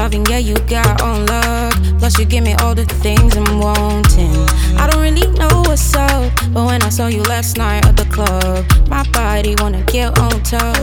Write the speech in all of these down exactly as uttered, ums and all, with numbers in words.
loving, yeah, you got on luck. Plus you give me all the things I'm wanting. I don't really know what's up, but when I saw you last night at the club, my body wanna get on top.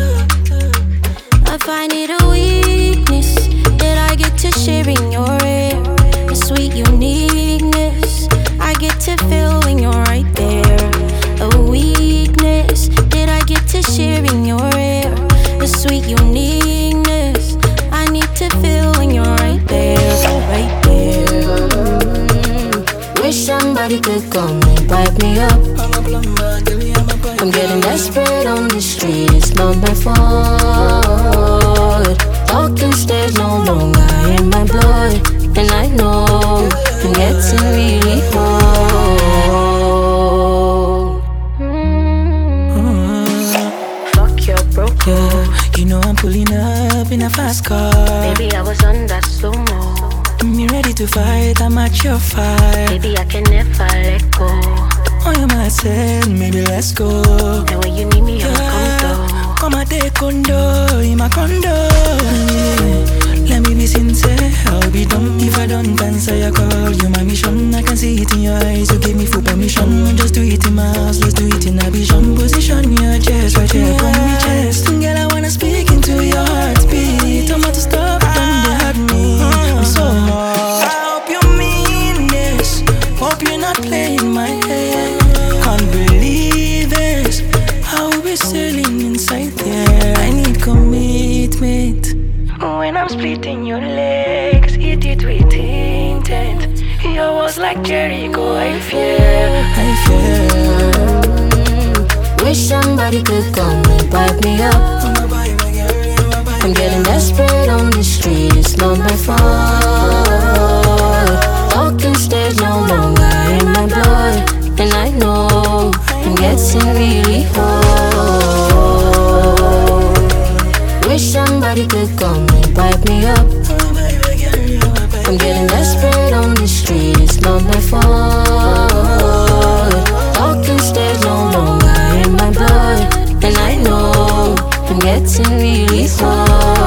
I find it a weakness that I get to share in your air. A sweet uniqueness I get to feel when you're right there. A weakness that I get to share in your air. A sweet uniqueness I need to feel when you're right there, right there. Mm. Wish somebody could come and pipe me up. I'm getting desperate on the street, it's not my fault. Talking stays no longer in my blood, and I know I'm getting really cold. Mm. Fuck your broke. Yeah, you know I'm pulling up in a fast car. Baby, I was on that slow-mo. Me ready to fight, I'm at your fire. Baby, I can never let go. Oh, you might say, maybe let's go. And when you need me, I'll come through. Come and take condo, in my condo. Yeah. Let me be sincere, I'll be dumb if I don't answer your call. You my mission, I can see it in your eyes. You give me full permission, just do it in my house. Let's do it in a vision. Position your chest right here from me chest. Girl, I wanna speak into your heartbeat. I'm about to stop, then they had me. I'm so I hope you mean this. Hope you're not playing my head. Can't believe this. How we sailing inside there. I need commitment. When I'm splitting your legs, eat it with intent. You was like Jericho, I fear, I fear. Wish somebody could come and pipe me up. I'm getting desperate on the street, it's not my fault. Talking stays no longer in my blood, and I know I'm getting really cold. Wish somebody could come and pipe me up. I'm getting desperate on the street, it's not my fault. Talking stays no longer in my blood, and I know I'm getting really cold.